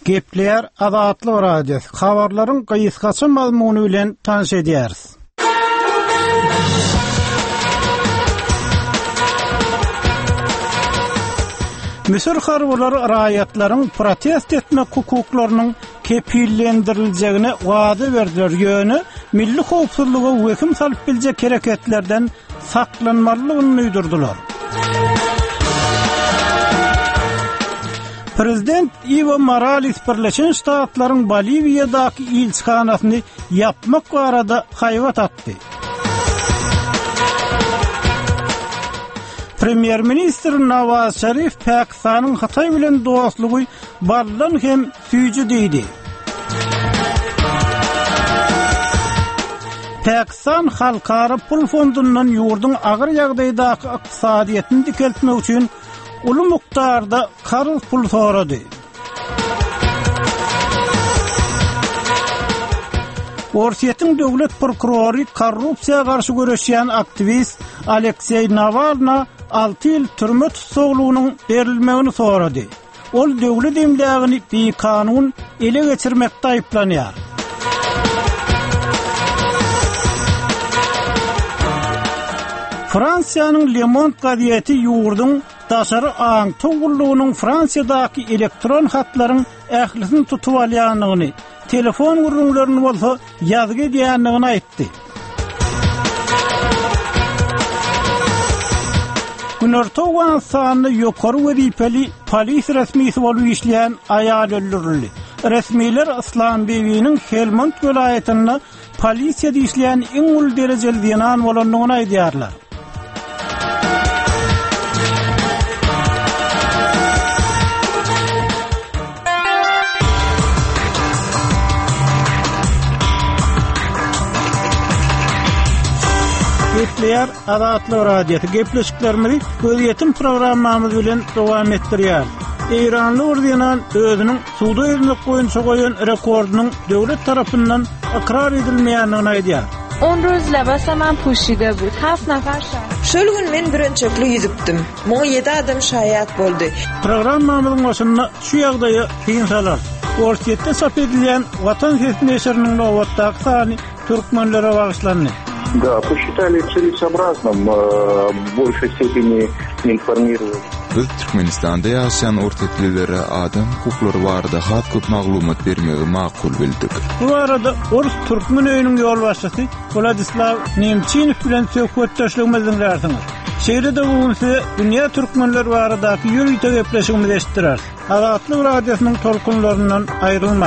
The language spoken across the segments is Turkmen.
Gepler Azatlyk Radiosu. Habarlaryň gysgaça mazmuny bilen tanış edýäris. Misir harwlary raýatlaryň protest etme hukuklarynyň kepillendirilýägine wada berdiler. Ýöne milli howpsuzlyga weküm salyp biljek hereketlerden saklanmalygyny uýdurdylar. Prezident Evo Morales Birleşen Ştatlaryň Boliviýadaky ilçikanasyny yapmak barada haýbat atdy. Premier Minister Nawaz Sharif Pakistanyň Hatay bilen dostlugy barlan hem süýji diýdi. Pakistan Halkara Pul Fondundan ýurdun agyr ýagdaýdaky ykdysadyýetini dikeltmek üçin uly mukdarda qarz pul sorady. Orsiýetiň döwlet prokurory korrupsiýaga garşy görüşýän aktivist Aleksey Navalny 6 ýyl türme tutuklugynyň berilmegini sorady. Ol döwlet emlägini bekanun ele geçirmekde aýplanýar. Fransiýanyň Le Monde gazieti ýurdun daşary aň togullugynyň Fransiýadaky elektron hatlaryň ählisini tutup alýanyny, telefon gurrunlaryny bolsa ýazgy edýänligini aýtdy. Günörtowan sany ýokary weripeli polis resmisi bolup işleýän aýal öldürildi. Resmiler Islam Bewi'niň Helmand welaýetinde polisiýada işleýän iň uly derejeli denan bolanlygyny aýdýarlar. Gepler Azatlyk Radiosu gepleşiklerimizi Göziyetim programmamız bilen dowam etdirýär. Eýranly ordinan özüniň suwda ýüzüne goýunça goýan rekordynyň döwlet tarapyndan ikrar edilmeýändigini aýdýar. 10 röz lebasaman puşide bud. 7 nafar şahit. Şol gün men birinçekli ýüzüpdim. Moň 7 adam şaýat boldy. Programmamyzyň başynda şu ýagdaýy kyn salar. Orsiýetde sap edilýän Watan Festiniň nowatdaky sany türkmenlere bagyşlandy. Да, посчитали целесообразным в большей степени информировать. Biz Türkmenistanda ýaşaýan ortaklilere adam hukuklary barada hat köp maglumat bermegi makul bildik. Bu arada Orus Türkmen öýüniň ýolbaşçysy Vladislav Nemçinow bilen söhbetdeşligimizi dinlersiňiz. Şeýrede bugunky dünýä türkmenleri baradaky ýürüýte gepleşigimizi eşitdiler. Azatlyk Radiosynyň tolkunlaryndan aýrylma.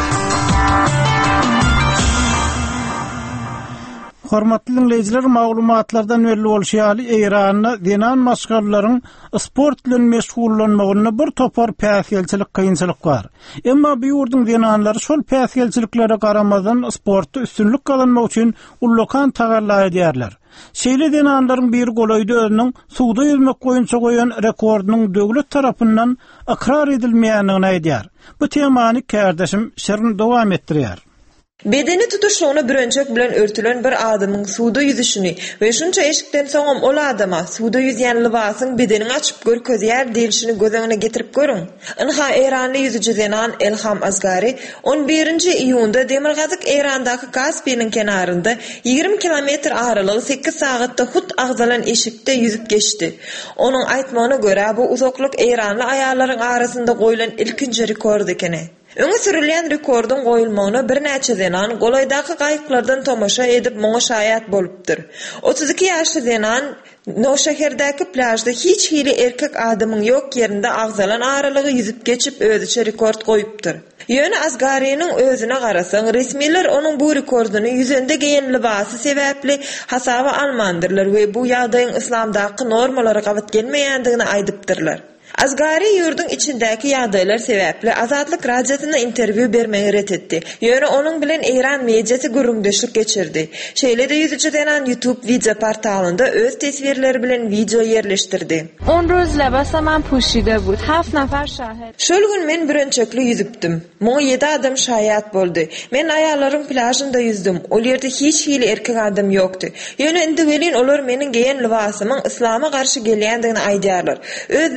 Hormatly dinleyijiler, maglumatlardan belli bolýaly Eýranda dinan maşgalalaryň sport bilen meşgullanmagyna bir topar päsgelçilik kynçylyk bar. Emma bu ýurdun dinanlary şol päsgelçiliklere garamazdan sportda üstünlük kazanmak üçin ullukan tagalla edýärler. Şeýle dinanlaryň bir golaýdy özüniň suwda ýüzmek goýunça goýan rekordynyň döwlet tarapyndan ikrar edilmeýändigini aýdýar. Bu temany kärdeşim şerin dowam etdirýär. Bedeni tutuşluğunu bürönçök bilen örtülen bir adamın suwda yüzüşini ve şunça eşikden soňam ol adama suwda yüzýän libasyň bedenini açyp görkezýär diýilişini göz getirip görüň. Inha Eýranly yüzücü Zenan Elham Azgari 11-nji iýunda Demirgazyk Eýrandaky Kaspiyanyň kenarynda 20 kilometr aralygy 8 sagatda hut agzalan eşikde yüzüp geçdi. Onuň aýtmagyna görä bu uzaklyk Eýranly aýallaryň arasynda goýulan ilkinji rekord ekeni. Öňe sürilýän rekordun goýulmagyna bir näçe Zenan golaýdaky gaýyklardan tomaşa edip moňa şaýat bolupdyr. 32 ýaşly Zenan Noşeherdäki plajda hiç hili erkek adamyň ýok ýerinde agzalan aralygy yüzüp geçip özüçe rekord goýupdyr. Ýöne Azgariynyň özüne garasaň, resmiler onuň bu rekorduny ýüzünde giyen libasy sebäpli hasaba almandyrlar we bu ýagdaýyň islamdaky normalara gabat gelmeýändigini aýdypdyrlar. Azgari ýurdun içindäki ýagdaýlar sebäpli Azatlyk radiosyna interwýu bermegi ret etdi. Ýöne onuň bilen Eýran mediýasy gürrüňdeşlik geçirdi. Şeýle-de ýüzüçeden YouTube video portalynda öz tesbirleri bilen video ýerleşdirdi. 10 röz lebasaman puşide bud. 7 nafar şahit. Şol gün men birinçekli ýüzüpdim. Moň 7 adam şaýat boldy. Men aýallaryň plajynda ýüzdüm. Ol ýerde hiç hili erkek adam ýokdy. Ýöne indi welin olar meniň giyen libasymyň islama garşy gelýändigini aýdýarlar. Özleri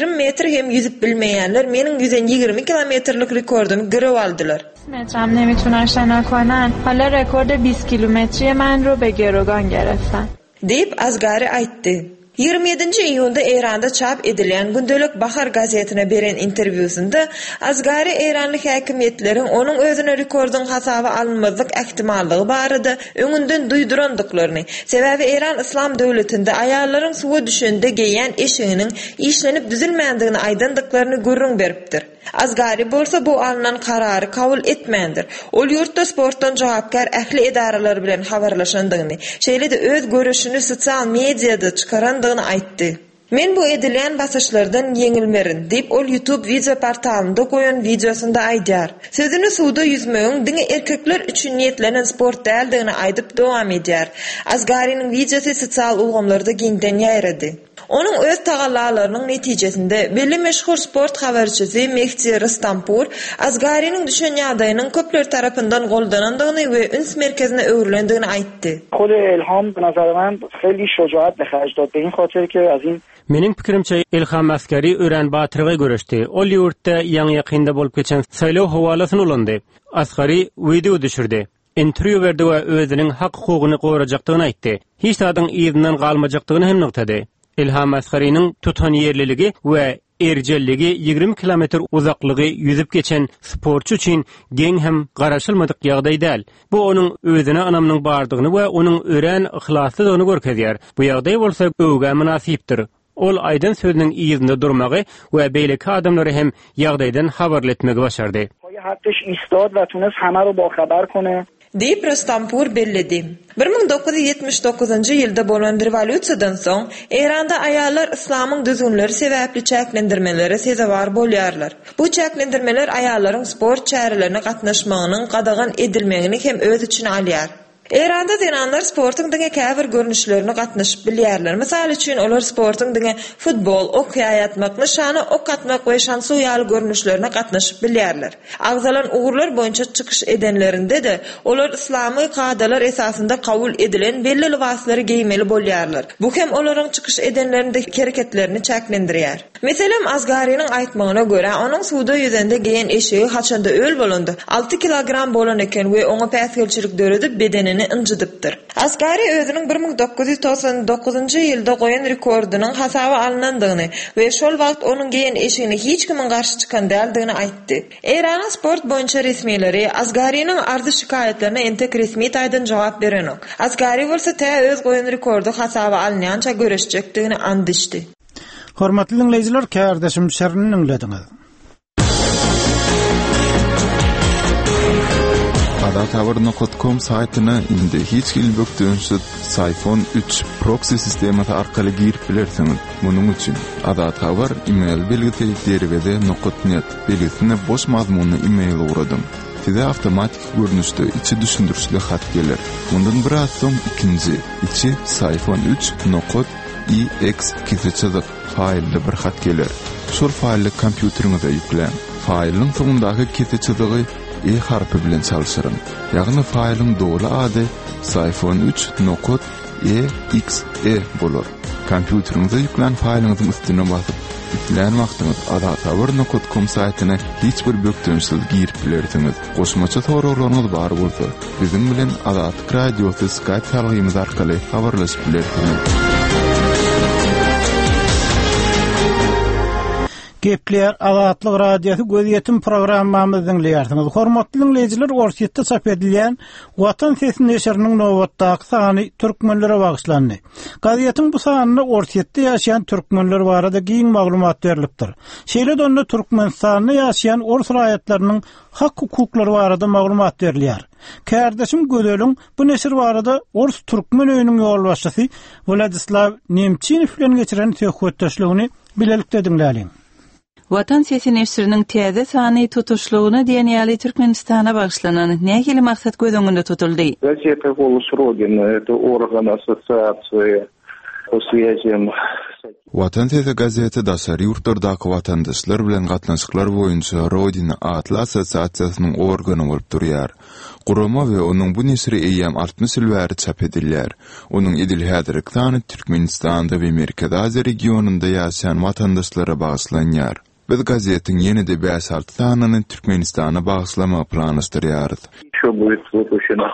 20 metr hem yüzüp bilmeyenler menin 120 kilometrlik rekordumu görüp aldılar. مترم نمیتونن شنا کنن. حالا رکورد 20 کیلومتری من رو به گروگان گرفتن. deyip Asgari aytdı. 27. iyunda Eýranda çap edilen Gündelik Bahar gazetine beren interwýusunda Asgari Eýranlyk häkimetleriň onuň özüne rekordun hasaby alınmazlyk ähtimallygy barada öňünden duýdurandyklaryny, sebäbi Eýran İslam döwletinde aýallaryň suwa düşende geýen eşiginiň işlenip düzülmändigini aýdandyklaryny görüň beripdir. Asgari bolsa bu alınan kararı kabul etmendir. Ol yurtda sportdan jogapkar ähli edaralar bilen habarlaşandygyny, şeýle-de öz görüşini sosial mediada çıkarandygyny aýtdy. Men bu edilen basışlardan yeňilmerin diýip ol YouTube video portalynda goýan videosunda aýdýar. Sözüni suwda yüzmegiň diňe erkekler üçin niýetlenen sport däldigini aýdyp dowam edýär. Asgarynyň videosy sosial ulgamlarda giňden ýaýrady. Onun öz tagallalarynyň netijesinde belli meşhur sport habarçysy Mehdi Rustampur Asgarynyň düşen ýagdaýynyň köpler tarapyndan goldanandygyny we üns merkezine öwrilendigini aýtdy. خود الهام به نظر من خیلی شجاعت به خرج داد به این خاطر که از این Mening pikirimçe Ilham Askari ören batyrga görüşdi. Ol ýurtda ýaňy ýakynda bolup geçen saýlaw howalasyny ulandy. Askari video düşürdi. Interview berdi we özüniň hak hukugyny gorajakdygyny aýtdy. Hiç tadyň ýerinden galmajakdygyny hem noktada. Ilham Askari'nin tutan yerliligi ve erjelligi 20 kilometr uzaklygy yüzüp geçen sportçu için geň hem garaşylmadyk ýagdaý däl. Bu onuň özüne anamyň bardygyny we onuň ören ihlaslygyny görkezýär. Bu ýagdaý bolsa öwge münasipdir. Ol aýdan sözüniň ýerinde durmagy we beýleki adamlary hem ýagdaýdan habarletmegi başardy. حقش ایستاد و تونست همه رو باخبر کنه. deyip Rustampur belledi. 1979-njy ýylda bolan revolýusiýadan soň Eýranda aýallar islamyň düzgünleri sebäpli çäklendirmelere sezewar bolýarlar. Bu çäklendirmeler aýallaryň sport çärelerini gatnaşmagynyň gadagan edilmegini hem öz üçin alýar. Eýranda denanlar sportyň diňe käbir görnüşlerini gatnaşyp bilýärler. Mysal üçin olar sportyň diňe futbol, okýa atmak, nişany ok atmak we şansy ýaly görnüşlerini gatnaşyp bilýärler. Agzalan ugurlar boýunça çykyş edenlerinde de olar islamy kadalar esasında kabul edilen belli libaslary giýmeli bolýarlar. Bu hem olaryň çykyş edenlerindeki hereketlerini çäklendirýär. Meselem Asgarynyň aýtmagyna görä, onuň suwda ýüzende geýen eşigi haçanda öl bolandy. 6 kilogram bolan eken we oňa päsgelçilik döredip bedenini injidypdir. Asgari özüniň 1999-njy ýylda goýan rekordunyň hasaby alınandygyny we şol wagt onuň geýen eşigine hiç kimin garşy çykan däldigini aýtdy. Eýranyň sport boýunça resmiýetleri Asgarynyň ardy şikaýetlerine entek resmi taýdan jogap berenok. Asgary bolsa tä öz goýan rekordu hasaby alynýança göreşjekdigini andyşdy. Hormatly dinleýijiler, kärdeşim şerrini dinlediňiz. Adatawr.com saytyna indi hiç gilbökdünsüz iPhone 3 proxy sistemati arkaly girip bilersiňiz. Munuň üçin Adatawr email belgisi derwede.net belgisine boş mazmunly email uradym. Size avtomatik görnüşde içi düşündürüşli hat gelir. Bundan biraz soň ikinji içi iPhone 3.exe failli bir hat gelir. Şol failli kompýuteriňize ýüklen. Failin soňundaky keseçizi harpy bilen çalışyryn. Ýagny faýlyň dogry ady iPhone 3.exe bolar. Kompýuteriňize ýüklen faýlyňyzyň üstüne basyp ýüklen wagtyňyz Adatawr.com saýtyna hiç bir bökdünsiz girip bilersiňiz. Goşmaça soraklaryňyz bar bolsa, bizim bilen Adat Radiosu Skype tarygymyz arkaly habarlaşyp bilersiňiz. Gepler Azatlyk Radiosu gözýetim programmamyzyň dinleýärsiňiz. Hormatly dinleýijiler, orsiýetde çap edilen Watan Sesi neşriniň nowatdaky sany türkmenlere bagyşlandy. Gazetiniň bu sanyna orsiýetde ýaşaýan türkmenler barada giň maglumat berilipdir. Şeýle onda Türkmenistanda ýaşaýan ors raýatlarynyň hak hukuklary barada maglumat berilýär. Kärdeşim Gödeliň bu neşir barada ors türkmen öýüniň ýolbaşçysy Vladislav Nemçinow bilen geçiren söhbetdeşligini bilelikde dinläliň. Watan Sesi neşriniň täze sany tutuşlugyna diýen ýaly Türkmenistana bagyşlanan nähili maksat göz öňünde tutuldy? Газета «Голос Родины» — это орган ассоциации по связям. Watan Sesi gazeti Dasar yurtlardaky watandaşlar bilen gatnaşyklar boýunça Rodina adly assosiasiýasynyň organy bolup durýar. Gurama we onuň bu nesri eýýam 60 ýyl bäri çap edilýär. Onuň edil häzirki sany Türkmenistanda we Merkez Aziýa regionunda ýaşaýan watandaşlara baglanýar. Biz gazetiň ýene-de 5-6 sanyny Türkmenistana bagslama planlaşdyrýar. Ещё будет выпущено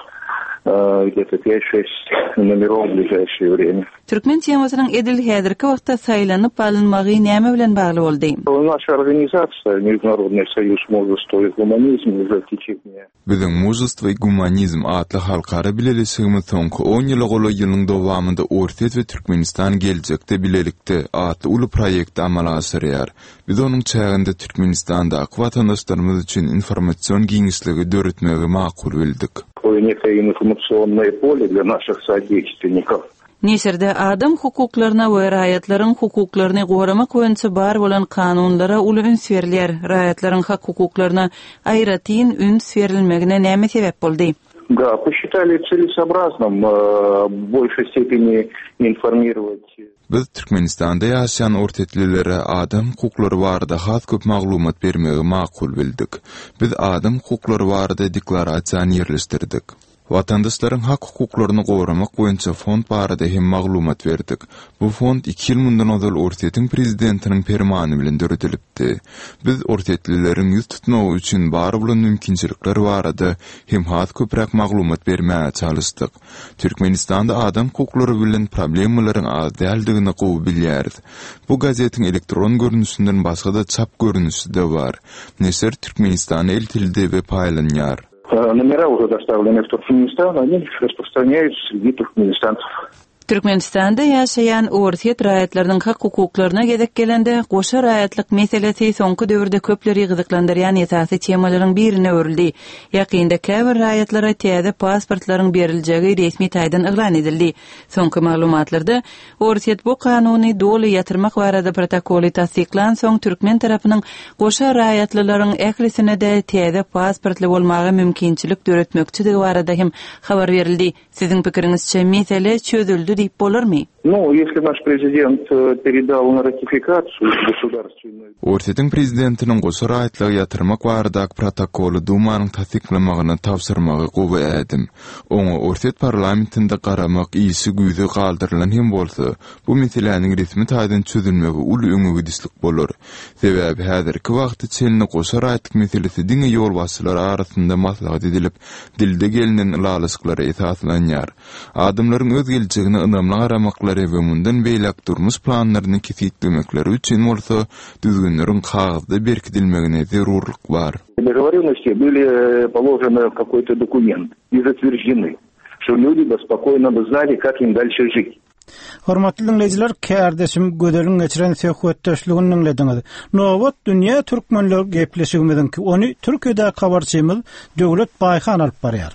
где-то 5-6 номеров в ближайшее время. Türkmen temasynyň edil häzirki wagtda saýlanyp alınmagy näme bilen bagly boldy? Наша организация Международный союз мужества и гуманизма уже в течение. Biziň Mujizm we Gumanizm adly halkara bileşigimiz soňky 10 ýyl goly ýylyň dowamında Orta we Türkmenistan geljekde bilelikde adly uly proýekt amala asyrýar. Biz onuň çäginde Türkmenistanda watandaşlarymyz üçin informasiýon giňişligi döretmegi makul bildik. Некое информационное поле для наших соотечественников. Nesirde adam hukuklaryna we raýatlaryň hukuklaryny goramak boýunça bar bolan kanunlara uly üns berilýär. Raýatlaryň hak hukuklaryna aýratyn üns berilmegine näme sebäp boldy? Да, посчитали целесообразным в большей степени информировать. Biz Türkmenistanda ýaşaýan ortatlilere adam hukuklary barada has köp maglumat bermegi makul bildik. Biz adam hukuklary barada deklarasiýany ýerleşdirdik. Vatandaşlaryň hak hukuklaryny goramak boýunça fond barada hem maglumat berdik. Bu fond 2 ýyl mundan ozal Ortatyň prezidentiniň fermany bilen döredilipdi. Biz ortatlileriň ýüz tutmagy üçin bar bolan mümkinçilikler barada hem has köpräk maglumat bermäge çalışdyk. Türkmenistanda adam hukuklary bilen problemlaryň az däldigini gowy bilýäris. Bu gazetiň elektron görnüşinden başga da çap görnüşi de bar. Nesir Türkmenistan el tilinde we paýlanýar. Номера уже доставлены в Туркменистан, они распространяются среди туркменистанцев. Türkmenistanda ýaşaýan orta raýatlarynyň hak hukuklaryna gedek gelende goşa raýatlyk meselesi soňky döwürde köpleri gyzyklandyrýan esasy temalaryň birine öwrildi. Ýakynda käbir raýatlara täze pasportlaryň beriljegi resmi taýdan eglan edildi. Soňky maglumatlarda orta bu kanuny doly ýatyrmak barada protokoly tasdiklan soň türkmen tarapynyň goşa raýatlylaryň ählisine de täze pasportly bolmagy mümkinçilik döretmekçiligi barada hem habar berildi. Siziň pikiriňizçe mesele çözüldü diýip bolarmy? Ну, если наш президент передал на ратификацию государственную. Ortatyň prezidentiniň goşa raýatlygy ýatyrmak baradaky protokoly Dumanyň tasdiklamagyny tapşyrmagy gowy edim. Oňa Ortat parlamentinde garamak ýyşy güýde galdyrylan hem bolsa, bu meseleniň resmi taýdan çözülmegi uly öňe dislik bolar. Sebäbi häzirki wagtda çelini goşa raýatlyk meselesi diňe ýol başçylary arasynda maslahat edilip, dilde gelinen ulalyşyklary esaslanýar. Adamlaryň öz geljegine ynamly garamaklar we mundan beýlek durmuş planlaryny kesitlemekleri üçin bolsa düzgünleriň kagazda berkidilmegine zerurlyk bar. Договоренности были положены в какой-то документ и затверждены, что люди бы спокойно знали, как им дальше жить. Hormatly dinleyijiler, kärdeşim gödeliň geçiren söhbetdeşligini dinlediňiz. Nowat dünýä türkmenler gepleşigimiziň ki, ony Türkiýede habarçymyz Döwlet Baýhan alyp barýar.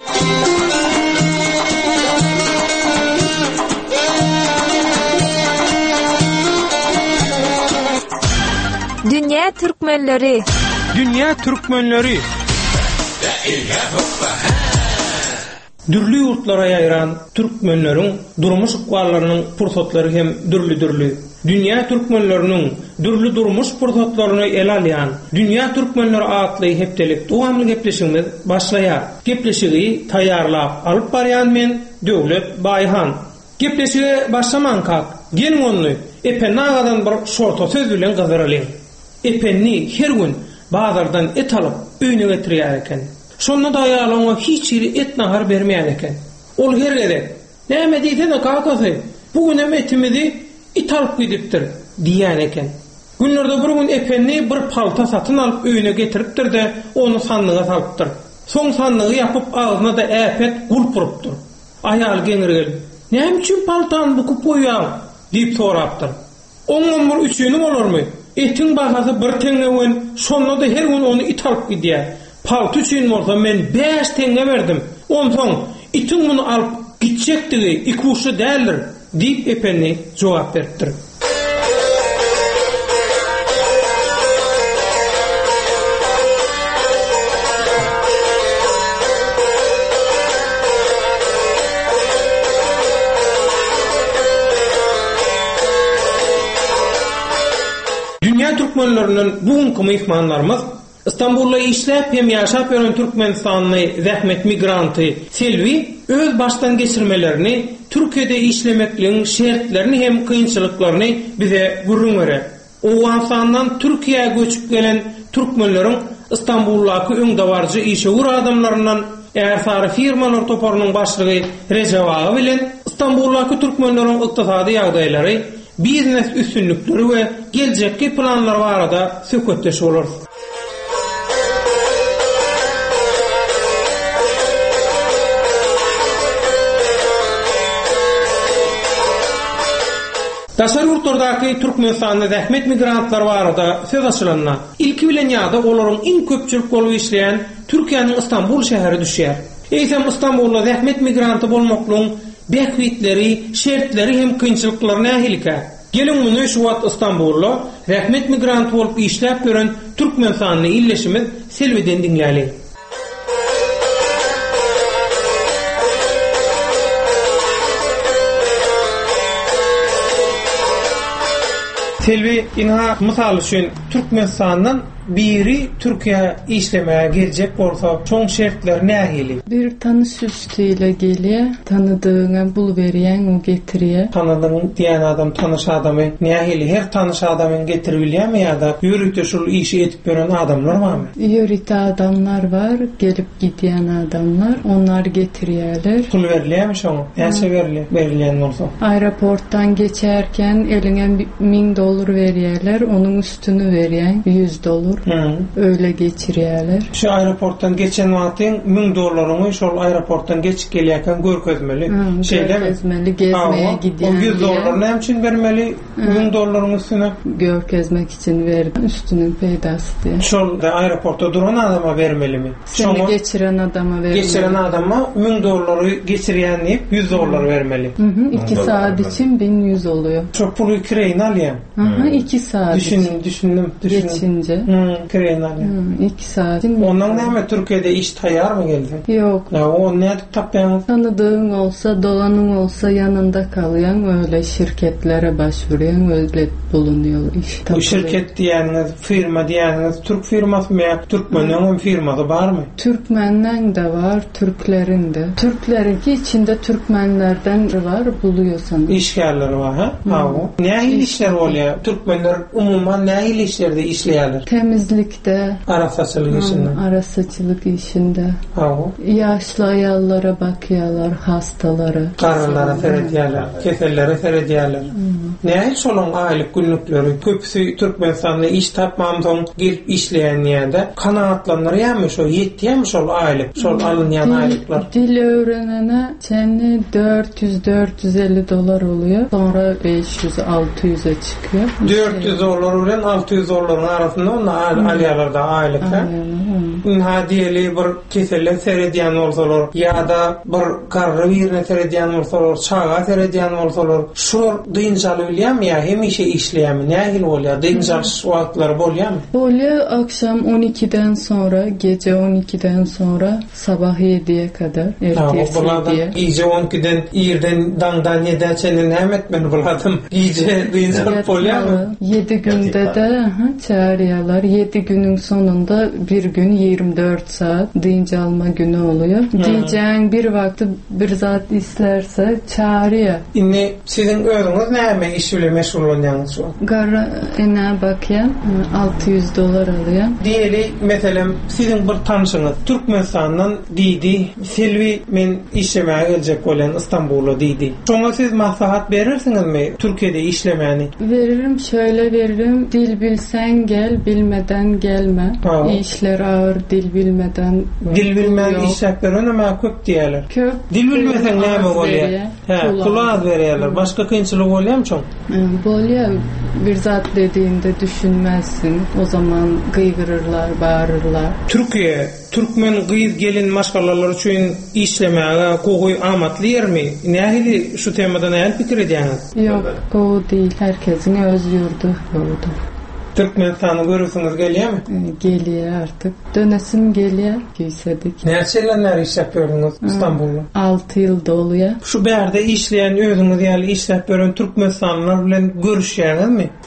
Dünya Türkmenleri. Dünya Türkmenleri. Dürli ýurtlara ýaýran türkmenleriň durmuş ykballarynyň pursatlary hem dürli. Dünya Türkmenleriniň dürli durmuş pursatlaryny ele alýan Dünya Türkmenleri atly hepdelik dowamly gepleşigimiz başlaýar. Gepleşigi taýýarlap alyp barýan men Döwlet Baýhan. Gepleşigi başlamanka gelin only epenagadan bir şorta söz bilen gyzyralyň. Epenni her gün bazardan et alıp öýüne getirýär eken. Şonda da ýalanma hiç ýeri et nahar bermeýän eken. Ol her gede näme diýsene kakasy, bugün etimizi it alyp gidipdir diýän eken. Günlerde bir gün epenni bir palta satyn alyp öýüne getiripdir de onu sandyga salypdyr. Soň sandygy ýapyp agyna da äpet gulpurypdyr. Aýal geňirgel, "Näme üçin paltany bukup goýýar?" diýip sorapdyr. "Oňam bir üçini bolarmy? Etin bahasy bir teňe, şonda da her gün onu it alyp gidýär. Paltu üçin bolsa men 5 teňe berdim. Onsoň itin muny alyp gitjekdigi ikuşy däldir" diýip epenni jogap beripdir. Türkmenlerinin bugünkü mehmanlarımız İstanbul'da işläp hem ýaşap ýören Türkmenistanyň zähmet migranty Selvi öz baştan geçirmelerini, Türkiýede işlemekliň şertlerini hem kynçylyklaryny bize gurrunmere. Owganstandan Türkiýe'ye göçüp gelen Türkmenleriň İstanbul'daki öňdawarjy işe ur adamlarından Ersari firmalar toparynyň başlygy Recep Ağa bilen İstanbul'daki Türkmenleriň ykdysady ýagdaýlary, biznes üstünlükleri we geljekki planlary barada söhbetleşip bolarys. Tasarruflardaki Türkmenistan'da zähmet migrantlar barada söz açylanna. İlki bilen ýa-da olaryň iň köpçülik bolup işleýän Türkiýanyň Istanbul şäheri düşýär. Eýsem Istanbulda zähmet migranty bolmaklyň bekbitleri, şertleri hem kynçylyklary nähilike. Gelin muny şu wagt Istanbulda zähmet migranty bolup işläp ýören Türkmenistanyň illeşimi Selweden diňläli. Selvi inha mysal üçin Türkmenistanyň biri Türkiye işlemeye gelecek bolsa çoğun şertler nähili? Bir tanış üstüyle geliyor, tanıdığına bul veriyen o getiriyor. Tanıdığın diyen adam, tanış adamı nähili? Her tanış adamın getiribilýär mi ya da yürüte şol işi etip gören adamlar var mı? Yürüte adamlar var, gelip gidiyen adamlar, onlar getiriyorlar. Pul verilýär mi şoňa? Näçe verilýän bolsa? Aeroporttan geçerken eline $1000 veriyorlar, onun üstünü veriyen $100. Öyle geçiriyorlar. Şu aeroporttan geçen wagtyň $1000'ını şol aeroporttan geçip gelýärken görkezmeli. Görkezmeli, gezmeye gidýän. O $100 näme üçin bermeli? $1000'ın üstüne görkezmek için verdim. Üstünün peydası diye. Şol aeroportda duran adama vermelimi? Seni geçiren adama vermeli. Geçiren adama $1000'ı geçirýän diýip $100 vermeli. 2 saat için 1100 oluyor. Çok pulu kireyin alýan. 2 saat. Düşündüm. Geçince. Kireyin alýan. 2 saat. Ondan näme Türkiýede iş taýar mı geldi? Yok. Ya o näde tapýan? Tanıdığın olsa, dolanın olsa yanında kalýan, öyle şirketlere başvuruyan, öyle bulunuyor iş. Bu şirket diýäniz, firma diýäniz, Türk firmasy mı? Türkmenlerin firması var mı? Türkmenlerin de var, Türklerin de. Türklerinki içinde Türkmenlerden var, buluyorsanız. İşgärleri var ha? Nähili işler bolýar? Türkmenler umuman nähili işlerde işleýärler? Temizlikte, arasaçylyk işinde. Arasaçylyk işinde. Yaşlı ayallara bakýarlar, hastalara. Karılara seredýärler, kesellere seredýärler. Nähili şolun aýlyk günlükleri? Köpüsi Türkmenistanda iş tapmam soň gelip işleýän ýerde kanaatlanýarmy şo, ýetýärmi şol aýlyk, şol alınýan aýlyklar? Dil öğrenene çenli $400-450 oluyor. Sonra 500-600'e çıkıyor. $400 bilen $600 arasında onu alýarlar da aýlykda. Ha diýeli bir keselle seredýän bolsalar ýa-da bir karry birine seredýän bolsalar, çaga seredýän bolsalar, şol dynjaly bilýärmi ýa hemişe işleýärmi? Nähili bolýar? Dynjaly wagtlar bolýarmy? Bolýar akşam 12'den sonra, gece 12'den sonra sabah 7'ye kadar, ertesi 7'ye. Gece 12'den ýerden daňdan 7'e çenen näme etmeli buladym? Gece dynjaly bolýarmy? 7 günde de çağırıyorlar. 7 günün sonunda bir gün 24 saat dynja alma günü oluyor. Diyeceğin bir vakti bir zat islerse çağırıyor. Inni sizin özüňiz näme iş bilen meşgul bolýansyz şu? Garra ene bakýan $600 alýan. Diýeli, meselem sizin bir tanşyňyz Türkmenistandan diýdi, Selvi men işlemäge geljek bolan Istanbul'a diýdi. Şoňa siz maslahat berirsiňizmi Türkiýede işlemäni? Veririm, şöyle veririm. Dil bilsen gel, bilmeden gelme. İşler ağır, dil bilmeden. Dil bilmeden işler önüme köp diýerler. Köp. Dil bilmesen näme bolýar? Pul az berýärler. Başga kynçylyk bolýarmy çoň? Bolýar. Bir zat dediğinde düşünmezsin. O zaman gıygırırlar, bağırırlar. Türkiye, Türkmen gyýyz gelin maşgalalar üçin işlemäge gowy amatlyermi? Nähili şu temada näme pikir edýäňiz? Yok, gowy değil. Herkesin öz yurdu ýurdu. Türkmenistan'a görürsünüz gelýärmi? Gelýär artık. Dönesim gelýär. Giysedik. Näçeler iş yapýarsyňyz İstanbulda? 6 ýyl dolýar. Şu berde işleýän özüňiz ýaly işläp gören Türkmenistanlylar bilen görüşýärmi?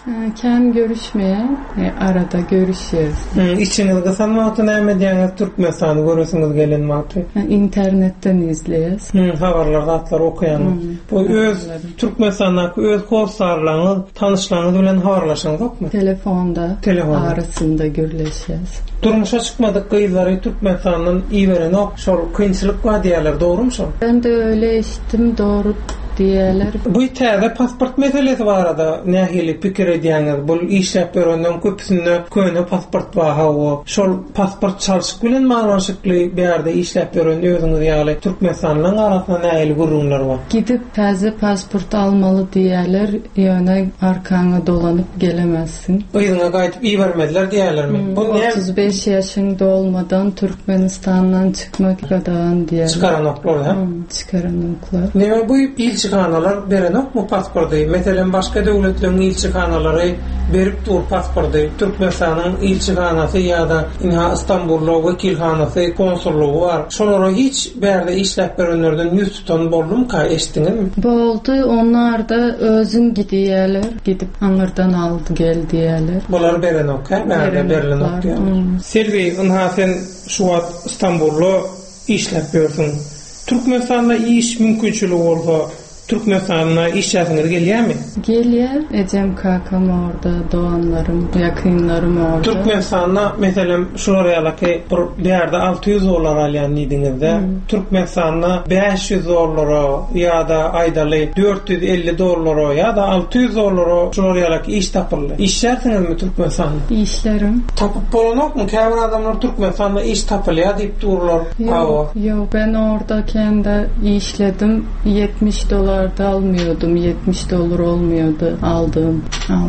Kem görüşmeyen arada görüşüyoruz. İçiniz kısan mağtı näme diýäňiz Türkmenistan'ı görürsüňiz gelen mağtı? İnternetten izleyiz. Habarlarda atlar okuyan. Bu öz Türkmenistan'da öz korsarlarını, tanışlarını bilen habarlaşan yok mu? Telefonda. Arasında görleşiyoruz. Durmuşa çıkmadık kıyıları Türkmenistan'ın iyi veren ok. Şol kıyınçılık var diýerler, doğru mu şol? Ben de öyle işittim, doğru diýerler. Bu täze pasport meselesi barada nähili pikir edýäňiz? Bu işläp berenden köpüsinde köne pasport bar hawa. Şol pasport çalşyk bilen maňlaşykly berde işläp beren özüňiz ýaly Türkmenistanyň arasynda nähili gurrunlar bar? Gidip täze pasport almaly diýerler, ýöne arkaňa dolanyp gelemezsin. Öýüňe gaýtyp iyi bermediler diýerlermi? Bu 35 ýaşyňda olmadan Türkmenistandan çıkmak gadan diýerler. Çıkaranoklar ha? Çıkaranoklar. Näme bu ilçikanalar berenok mu pasportu? Meselen başga döwletleriň ilçikanalary berip dur pasportu. Türkmenistanyň ilçikanasy ýa-da İstanbulda wekilhanasy, konsullugy bar. Şolara hiç berde işläp berenlerden ýüz tutan boldumy ka eşdiňizmi? Boldy, onlar da özüň gidýärler, gidip aňyrdan aldy gel diýerler. Bular berenok ha? Berde berenok diýerler. Sergey, sen şu wagt İstanbulda işläp berýärsiň. Türkmenistanda iş mümkünçülüğü olsa Türkmenistan'a iş yapınız gelýärmi? Gelýär. Ejem kakam orada, doğanlarım, yakınlarım orada. Türkmenistan'a mesela şuraya ýaly bir ýerde 600 dolar alýan diýdiňizde, Türkmenistan'a 500 dolara ýa-da aýdaly 450 dolara ýa-da 600 dolara şuraya ýaly iş tapyly. İş ýaryňyzmy Türkmenistan'da? İşlerim. Tapyp bolanokmy? Käbir adamlar Türkmenistan'da iş tapylýar diýip dururlar. Yok, ben orada kendi işledim. 70 dolar da almıyordum. 70 dolar olmuyordu aldığım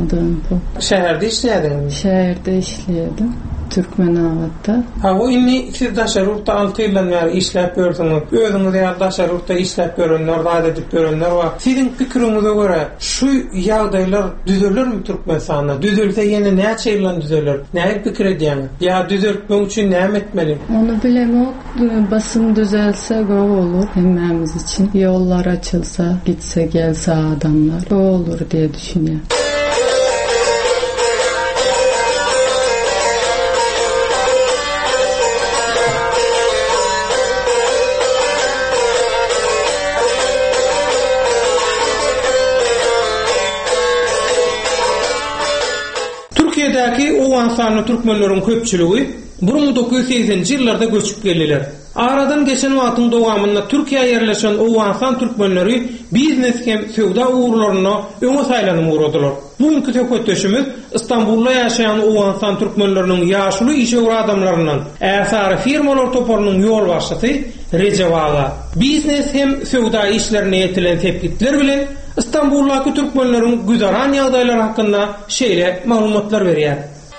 bu. Şehirde işliyordun? Şehirde işliyordum. Türkmenavat'ta. O inni siz daşarurta 6 yıldan beri işläp berdiňiz. Özüňiz ýa daşarurta işläp berenler, gaýda edip berenler var. Siziň pikiriňize göre şu ýagdaýlar düzelirmi Türkmenistanda? Düzelse ýene näçe ýyldan düzelir? Näme pikir edýäňiz? Ýa düzeltmek üçin näme etmeli? Onu bilemok. Basın düzelse go olur hemmemiz için. Yollar açılsa, gitse gelse adamlar. O olur diye düşünüyorum. Türkiýedäki owan sanly türkmenleriň köpçüligi 1980-nji ýyllarda göçüp geldiler. Aradan geçen wagtyň dowamında Türkiýe ýerleşen owan san türkmenleri biznes hem sowda uğurlaryna öňe saýlanyp uradylar. Bugunky söhbetdeşimiz İstanbulda ýaşaýan owan san türkmenleriniň ýaşuly işe adamlaryndan äsary firmalar toparynyň ýol başçysy Recep Ağa. Biznes hem sowda işlerine ýetilen tepkitler bilen İstanbuldaky türkmenleriň güzaran ýagdaýlary hakynda şeýle maglumatlar berýär.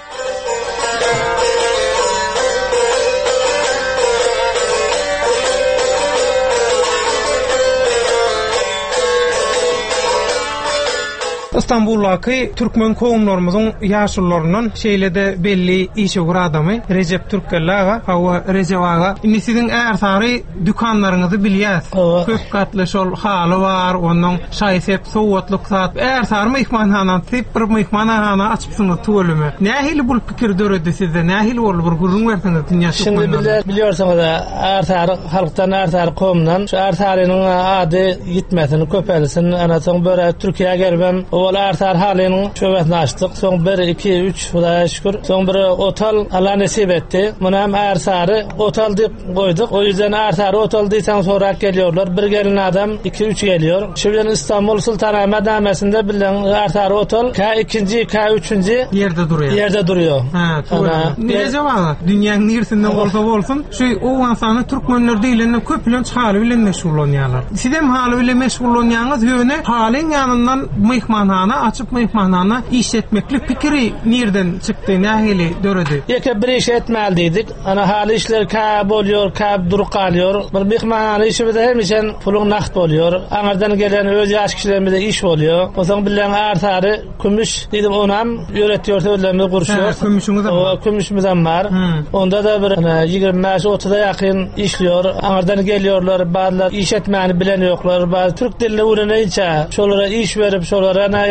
İstanbul'daki Türkmen kowumlarymyzyň ýaşullaryndan şeýlede belli işe adamy Recep Türkella hawa Recep Ağa. Indi siziň ärsary dükanlaryňyzy bilýäs. Köp katly şol haly bar, onuň şaýsep sowatlyk zat. Ärsary mehmanhana, bir mehmanhana açypsyňyz tölümi. Nähili bu pikir döredi sizde? Nähili bol bir gurrun bersiňiz dünýä türkmenlerine? Şimdi biliyorsunuz da ärsary halkdan ärsary kowumdan şu ärsarynyň ady gitmesin, köpelsin. Ana soň böyle Türkiýe gelben ol ärsar halynyň şöbetini açdyk. Soň 1 2 3 Hudaýa şükür. Soň bir otel Allah nasip etdi. Muny hem ärsary otel diýip goýduk. O ýüzden ärsary otel diýsen sonra gelýärler. Bir gelin adam 2 3 gelýär. Şeýle İstanbul Sultanahmet Damasynda bilen ärsary otel K2-nji K3-nji ýerde durýar. Ha, Recep Ağa, dünýäniň ýerinde bolsa bolsun, şu owan sany türkmenler diýilende köplenç haly bilen meşgullanýarlar. Siz hem haly bilen meşgullanýaňyz ýöne halyň ýanyndan mehmanhana açıp mehmanhana iş etmeklik pikiri nereden çıktı, nähili döredi? Ýeke bir iş etmäli diýdik. Ana haly işler käp bolýar, käp durup galýar. Bir mehmanhana işi de hemişen puluň nakt bolýar. Aňardan gelen öz ýaş kişilerimize iş bolýar. Osaň bilen ärsary kümüş diýdim, onam ýöretýär söýlemde guruşýar. Kümüşimiz hem bar. Onda da bir 25-30-a ýakyn işliyor. Aňardan gelýärler, bazılar iş etmäni bilen ýoklar. Bazı türk dilini öwrenýänçe şolara iş berip şolara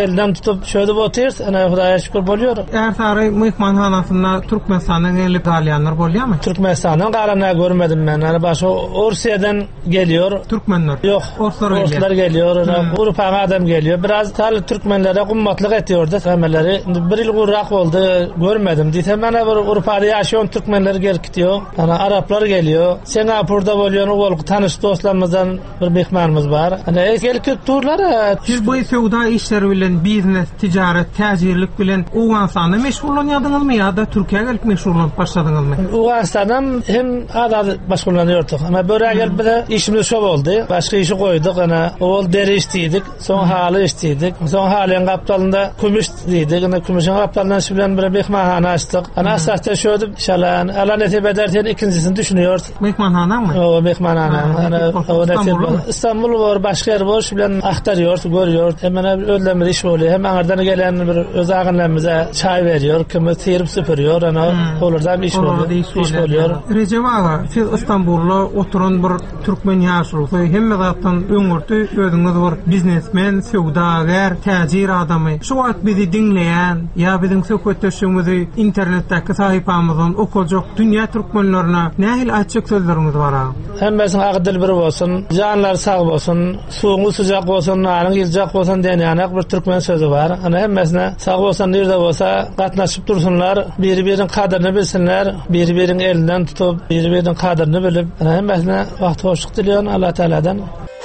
elden tutup şöyle oturur. Ana Hudaýa şükür bolýar. Ersary mehmanhanasyna Türkmenistanyň gelip galyanlar bolýarmy? Türkmenistanyň galana görmedim ben. Ana başa Russiýadan geliyor. Türkmenler. Yok. Ruslar geliyor. Avrupadan adam geliyor. Biraz tal Türkmenlere gummatlyk etýärdi. Hemeleri bir ýyl gurrak boldy. Görmedim. Diýsem mana bir Awrupada ýaşaýan Türkmenler gelip gitýär. Ana Araplar geliyor. Singapurda bolýan ol tanış dostlarymyzdan bir mehmanymız bar. Ana gelip turlar. Siz bu sowda işleri bilen, biznes, ticaret, täjirlik bilen Uganstanda meşgullanýardyňyzmy ýa-da Türkiýe gelip meşgullanyp başladyňyzmy? Uganstandan hem azad başgulanýardyk. Ama böyle gelip de işimiz şo boldy. Başga işi goýduk. Ana ol deri işdiýdik. Soň haly işdiýdik. Soň halyň gapdalynda kümüş diýdik. Ana kümüşiň gapdalyndan bilen bir mehmanhana açdyk. Ana asasda şo dip inşallah Allah näsip edersen ikincisini düşünýär. Mehmanhana mı? O mehmanhana. Ana İstanbul var, başka yer var. Şu bilen aktarıyor, görüyor. Hemen ödlemeli iş oluyor. Hem anardan gelen bir öz ağınlarımıza çay veriyor. Kimi sıyırıp süpürüyor. Olurdan iş oluyor. Recep ağa, siz İstanbul'da oturan bir Türkmen yaşlılığı. Hem mezaattan öňürtü özüňiz var. Biznesmen, söwdager, täjir adamy. Şu wagt bizi dinleyen, ya bizim söhbetleşigimizi internetdeki sahipamyzdan okujak dünýä türkmenlerine nähil açyk sözleriniz bar? Hemmesine agdyl bir bolsun, janlar sag bolsun, suwuňy syjak bolsun, naryň ýyljak bolsun diýen bir türkmen sözü bar. Ana hemmesine sag bolsun, nerede bolsa gatnaşyp dursunlar, biri-biriniň kadyryny bilsinler, biri-biriniň elinden tutup, biri-biriniň kadyryny bilip, ana hemmesine wagt hoşluk dilýän Allah Taaladan.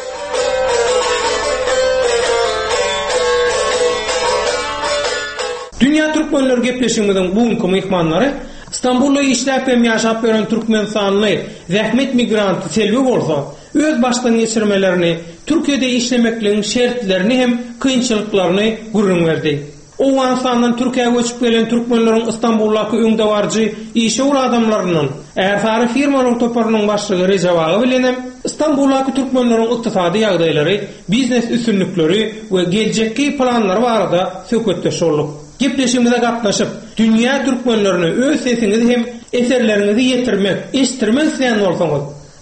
Dünya Türkmenler gepleşigimiziň bugunky mehmanlary İstanbulda işläp hem ýaşap beren türkmen sanly zähmet migranty Selvi bolsa, öz başdan geçirmelerini, Türkiýede işlemekligiň şertlerini hem kynçylyklaryny gurrun berdi. Owansandan Türkiýe göçüp gelen türkmenleriň İstanbuldaky öňdewarjy işe ur adamlarynyň Ersary firmalaryň toparynyň başlygy Recep ağa bilen İstanbuldaky türkmenleriň ykdysady ýagdaýlary, biznes üstünlikleri we geljekki planlary barada söhbetleşýärdik. Gepleşigimizde gatnaşyp, dünýä türkmenlerine öz sesinizi hem eserlerinizi ýetirmek, eşitdirmek isleýän bolsaňyz,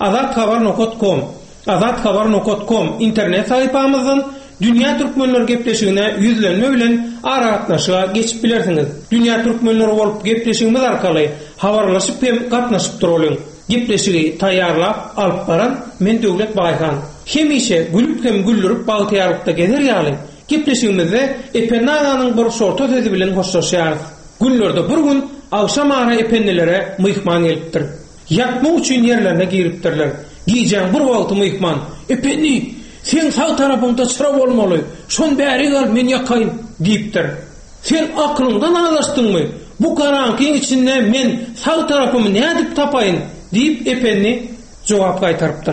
azathabar.com internet sahypamyzdan dünýä türkmenler gepleşigine ýüzlenme bilen aratnaşyga geçip bilersiňiz. Dünýä türkmenleri bolup gepleşigimiz arkaly habarlaşyp hem gatnaşyp duralım. Gepleşigi taýýarlap alyp baran men Döwlet Baýhan. Hemişe gülüp hem güldürüp bagtýarlykda gezer ýaly. Gepleşigimizde Epenananyň bir sorta sözü bilen hoşlaşýarys. Günlerde bir gün awşam ara epennelere mehman gelipdir. Ýatmak üçin ýerlerine giripdirler. Giýjäň bir wagt mehman, "Epenni, sen sağ tarapyňda çıra bolmaly. Şon bäri gal men ýakaýyn" diýipdir. "Sen aklyndan adaşdyňmy? Bu karankyň içinde men sağ tarapymy nädip tapaýyn?" diýip Epenni jogap gaýtarypdyr.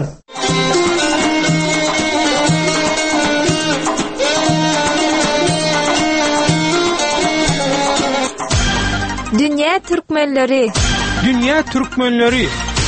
Dünya Türkmenleri. Dünya Türkmenleri.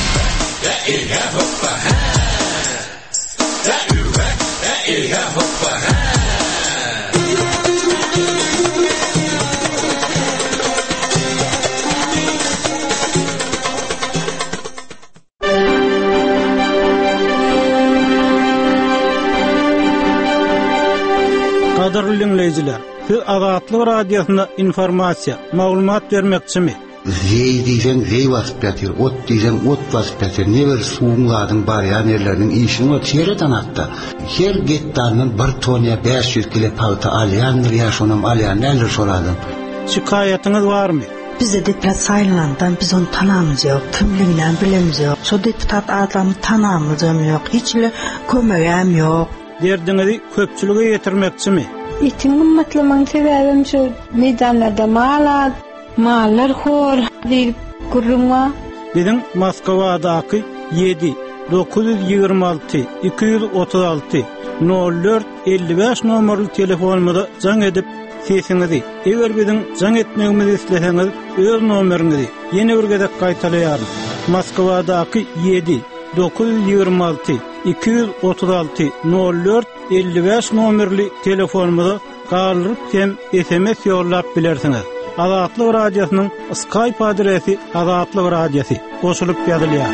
Qadarly dinleyijiler, siz Azatlyk radiosyna informasiýa, maglumat bermekçimi? Zey diýsen zey wasyp ýatyr, ot diýsen ot wasyp ýatyr. Neber suwunlaryň barýan ýerleriniň işini çeýreden atdy. Her getdarnyň bir toniýa 500 kilo palta alýandyr, ýaşonam alýan näler soradım. Şikaýatyňyz barmy? Bizde deputat saýlanandan biz onu tanamyz ýok, kimliginden bilemiz ýok. Şo deputat adamy tanamyz ýok, hiçle kömegem ýok. Derdiňizi köpçülüge ýetirmekçimi? Itiň gymmatlygyň sebäbim şu meýdanlarda mallar hor diýip gurrunma. Biziň Moskwadaky 7 926 236 04 55 nomerli telefonumyza jaň edip sesinizi, eger biziň jaň etmegimizi isleseňiz öz nomerinizi ýene bir gezek gaýtalýarys. Moskwadaky 7 926 236 04 55 nomerli telefonumyza galyp hem SMS ýollap bilersiňiz. Azatlyk radiosynyň Skype adresi Azatlyk radiosi goşulyp ýazylýar.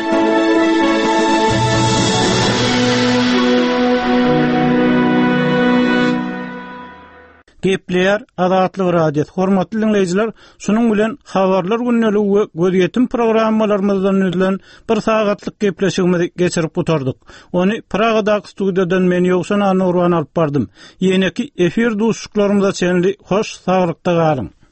Gepleyer Adatly radio. Hormatly dinleyijiler, şunun bilen habarlar günneligi we gözyetim programmalarymyzdan üzülen bir sagatlyk gepleşigimizi geçirip oturduk. Onu Pragadaky studiýadan men Ýogsan Anurwan alyp bardym. Ýene-ki efir duşuklarymyza çenli hoş saglykda galyň.